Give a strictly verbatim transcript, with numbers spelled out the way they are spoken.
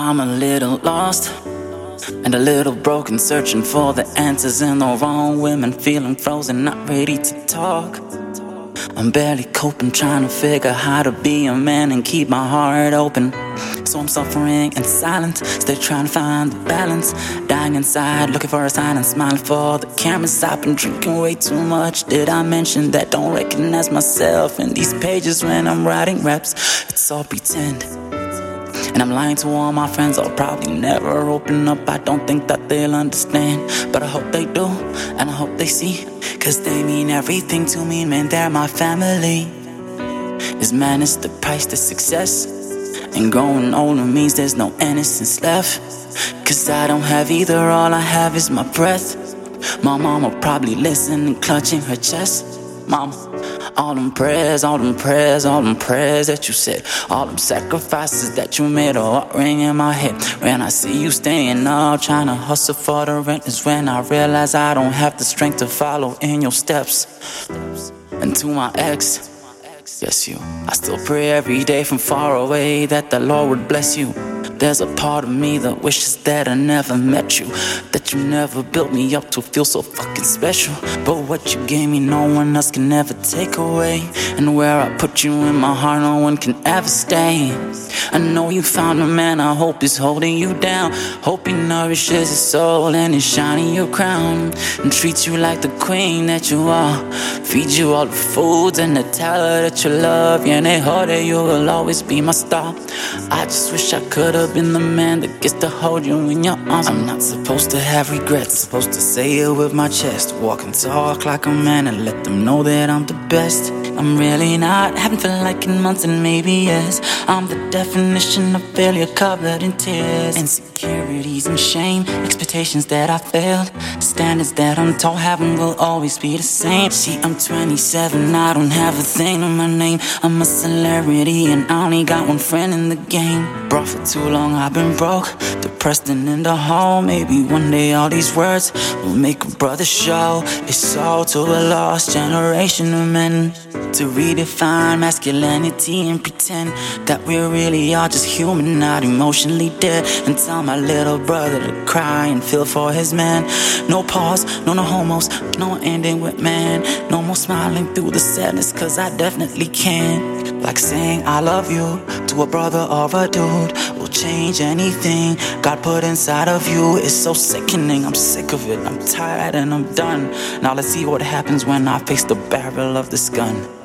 I'm a little lost and a little broken, searching for the answers in the wrong women, feeling frozen, not ready to talk. I'm barely coping, trying to figure how to be a man and keep my heart open. So I'm suffering in silence, still trying to find the balance. Dying inside, looking for a sign and smiling for the cameras. I've been drinking way too much. Did I mention that? Don't recognize myself in these pages when I'm writing raps. It's all pretend, and I'm lying to all my friends. I'll probably never open up, I don't think that they'll understand. But I hope they do, and I hope they see, cause they mean everything to me, man, they're my family. This man is the price to success, and growing older means there's no innocence left. Cause I don't have either, all I have is my breath. My mama probably listening, clutching her chest. Mama, all them prayers, all them prayers, all them prayers that you said, all them sacrifices that you made, all ring in my head. When I see you staying up, trying to hustle for the rent, is when I realize I don't have the strength to follow in your steps. And to my ex, yes you, I still pray every day from far away that the Lord would bless you. There's a part of me that wishes that I never met you, that you never built me up to feel so fucking special. But what you gave me no one else can ever take away, and where I put you in my heart no one can ever stay. I know you found a man, I hope he's holding you down. Hope he nourishes his soul and is shining your crown, and treats you like the queen that you are. Feeds you all the foods and the talent that you love. Yeah, and they hope that you will always be my star. I just wish I could have been the man that gets to hold you in your arms. I'm not supposed to have regrets, supposed to say it with my chest. Walk and talk like a man and let them know that I'm the best. I'm really not, haven't felt like in months and maybe years. I'm the definition of failure covered in tears. Insecurities and shame, expectations that I failed, standards that I'm told haven't will always be the same. See, I'm twenty-seven, I don't have a thing in my name. I'm a celebrity and I only got one friend in the game. Bro, for too long I've been broke, depressed and in the hole. Maybe one day all these words will make a brother show his soul to a lost generation of men. To redefine masculinity and pretend that we really are just human, not emotionally dead. And tell my little brother to cry and feel for his man. No pause, no no homos, no ending with man. No more smiling through the sadness, cause I definitely can. Like saying I love you to a brother or a dude will change anything God put inside of you. It's so sickening, I'm sick of it, I'm tired and I'm done. Now let's see what happens when I face the barrel of this gun.